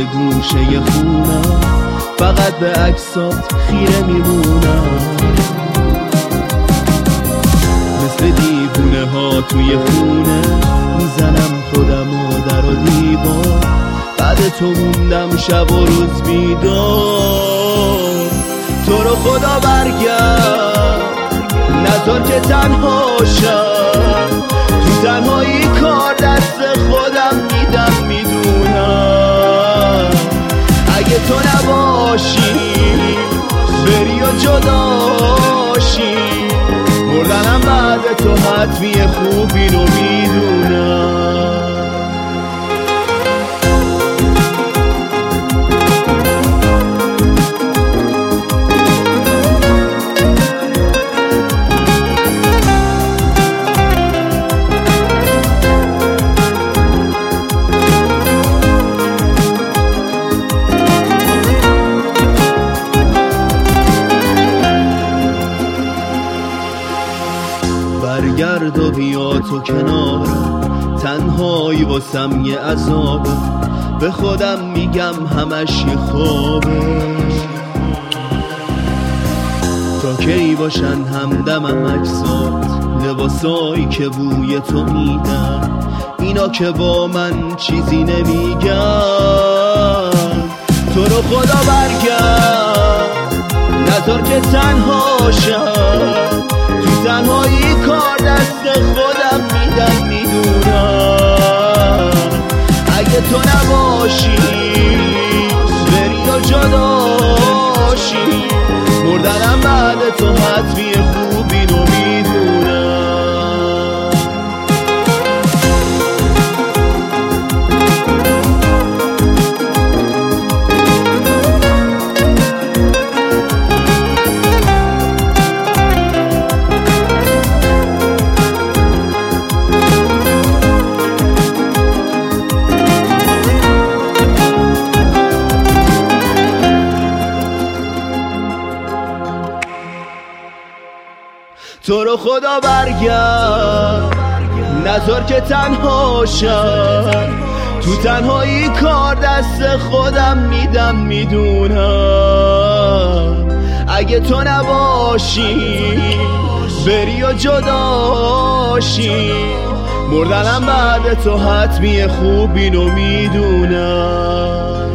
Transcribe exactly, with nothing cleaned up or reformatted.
گوشه خونم، فقط به عکسات خیره میمونم. مثل دیوونه ها توی خونه میزنم خودم و در و دیوار، بعد تو موندم شب و روز بیدار. تو رو خدا برگرد، نذار که تنها شم، تو تنهایی کار دست خودم میدم میدونم. اگه تو نباشی بری و جداشی، مردنم بعد تو حتمی خوب اینو میدونم. برگرد و بیا تو کنارم، تنهایی واسم یه عذابه، به خودم میگم همش یه خوابه. تا کی باشن همدمم عکسات، لباسایی که بوی تو میدن، اینا که با من چیزی نمیگن. تو رو خدا برگرد، نذار که تنها شم، تو تنهایی کار دست خودم میدم میدونم. اگه تو نباشی بری و جداشی، مردنم بعد تو حتمی خوب اینو میدونم. تو رو خدا برگرد، نذار که تنها شم، تو تنهایی کار دست خودم میدم میدونم. اگه تو نباشی بری و جداشی، مردنم بعد تو حتمی خوب اینو میدونم.